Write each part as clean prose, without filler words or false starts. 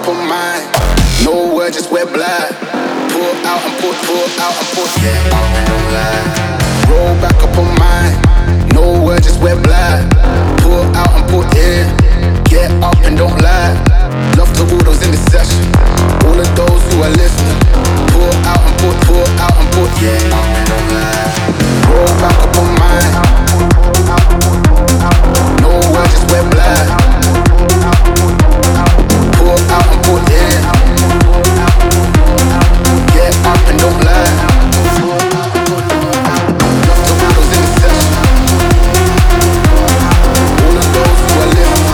up on mine. No word, just wear black. Pull out and pull out and pull. Yeah, up and don't lie. Roll back up on mine. No word, just wear black. Pull out and pull, yeah. Get up and don't lie. Love to all those in the session. All of those who are listening. Pull out and pull out and pull, yeah, up and don't lie. Roll back up on mine. No word, just wear black. Pull out and pull, yeah. Get up and don't lie. Love to all those in the session. All of those who are listening.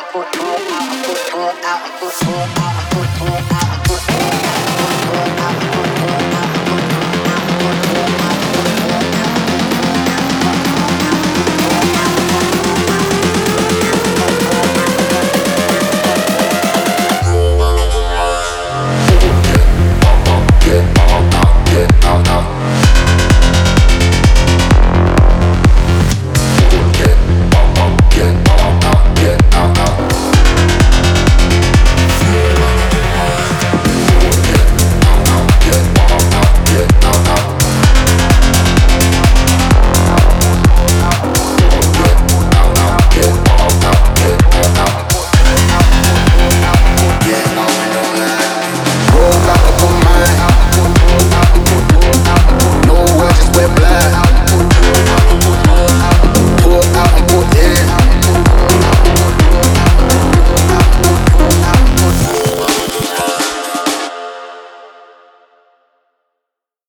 Pull out.